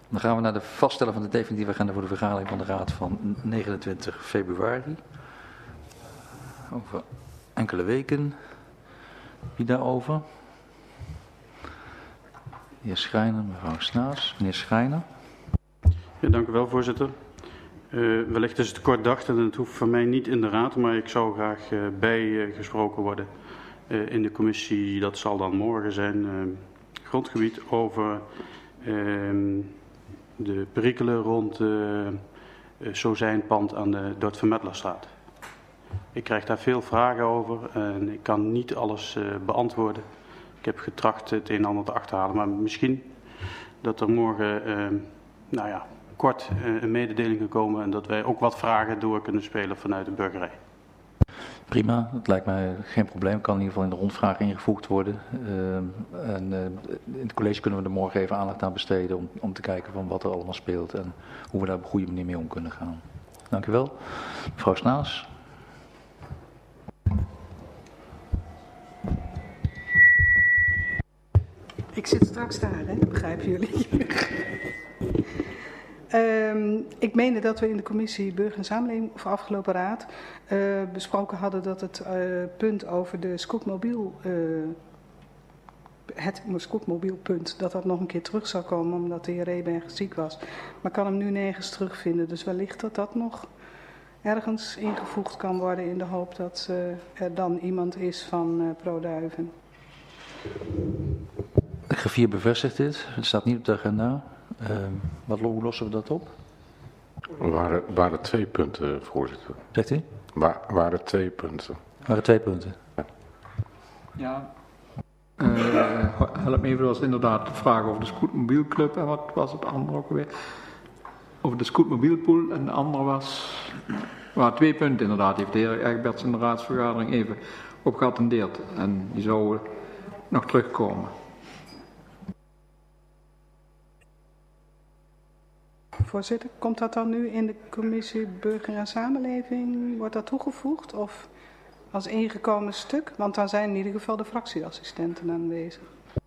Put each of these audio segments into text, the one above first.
Dan gaan we naar de vaststellen van de definitieve agenda voor de vergadering van de Raad van 29 februari. Over enkele weken. Wie daarover? De heer Schrijner, mevrouw Snaas. Meneer Schrijner. Ja, dank u wel, voorzitter. Wellicht is het kort dacht en het hoeft van mij niet in de Raad, maar ik zou graag bijgesproken worden in de commissie. Dat zal dan morgen zijn, grondgebied, over de perikelen rond Sozijnpand aan de Dort van Medlerstraat. Ik krijg daar veel vragen over en ik kan niet alles beantwoorden. Ik heb getracht het een en ander te achterhalen, maar misschien dat er morgen kort een mededeling gekomen en dat wij ook wat vragen door kunnen spelen vanuit de burgerij. Prima, dat lijkt mij geen probleem. Kan in ieder geval in de rondvraag ingevoegd worden. In het college kunnen we er morgen even aandacht aan besteden om te kijken van wat er allemaal speelt en hoe we daar op een goede manier mee om kunnen gaan. Dank u wel. Mevrouw Snaas. Ik zit straks daar, hè? Dat begrijpen jullie. Ik meende dat we in de commissie Burger en Samenleving, of afgelopen raad, besproken hadden dat het punt over de het scootmobielpunt, dat nog een keer terug zou komen omdat de heer Reberg ziek was. Maar kan hem nu nergens terugvinden. Dus wellicht dat dat nog ergens ingevoegd kan worden in de hoop dat er dan iemand is van ProDuiven. De griffier bevestigt dit. Het staat niet op de agenda. Hoe lossen we dat op? Er waren 2 punten, voorzitter. Zegt u? Waren 2 punten. Waren 2 punten. Ja. Help me even, dat was inderdaad de vraag over de scootmobielclub en wat was het andere ook weer? Over de scootmobielpool en de andere waren 2 punten inderdaad. Die heeft de heer Egberts in de raadsvergadering even op geattendeerd en die zouden nog terugkomen. Voorzitter, komt dat dan nu in de commissie Burger en Samenleving, wordt dat toegevoegd of als ingekomen stuk? Want dan zijn in ieder geval de fractieassistenten aanwezig.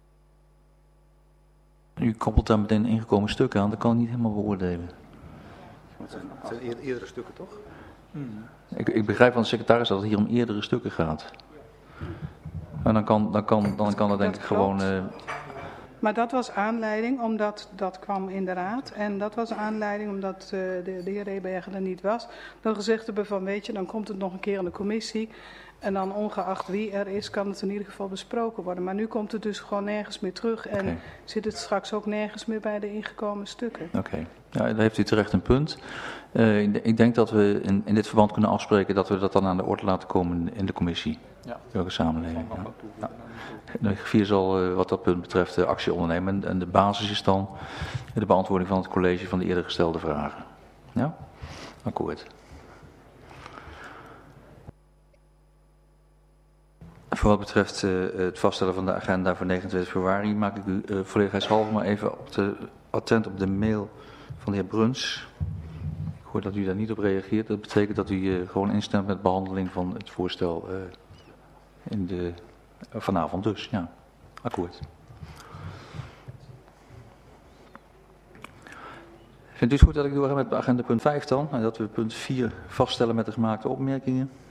U koppelt daar meteen een ingekomen stuk aan, dat kan ik niet helemaal beoordelen. Het zijn eerdere stukken, toch? Ik begrijp van de secretaris dat het hier om eerdere stukken gaat. En dan kan dat denk ik gewoon... Maar dat was aanleiding, omdat dat kwam in de raad. En dat was aanleiding omdat de heer Reberger er niet was. Dan gezegd hebben van, weet je, dan komt het nog een keer in de commissie. En dan ongeacht wie er is, kan het in ieder geval besproken worden. Maar nu komt het dus gewoon nergens meer terug. En zit het straks ook nergens meer bij de ingekomen stukken. Oké. Ja, daar heeft u terecht een punt. Ik denk dat we in dit verband kunnen afspreken dat we dat dan aan de orde laten komen in de commissie. Ja. Welke samenleving. Ja. De griffier zal wat dat punt betreft actie ondernemen. En de basis is dan de beantwoording van het college van de eerder gestelde vragen. Ja? Akkoord. Voor wat betreft het vaststellen van de agenda voor 29 februari maak ik u volledigheidshalve maar even attent op de mail van de heer Bruns. Ik hoor dat u daar niet op reageert. Dat betekent dat u gewoon instemt met behandeling van het voorstel vanavond dus. Ja, akkoord. Vindt u het goed dat ik doorga met agenda punt 5 dan? En dat we punt 4 vaststellen met de gemaakte opmerkingen?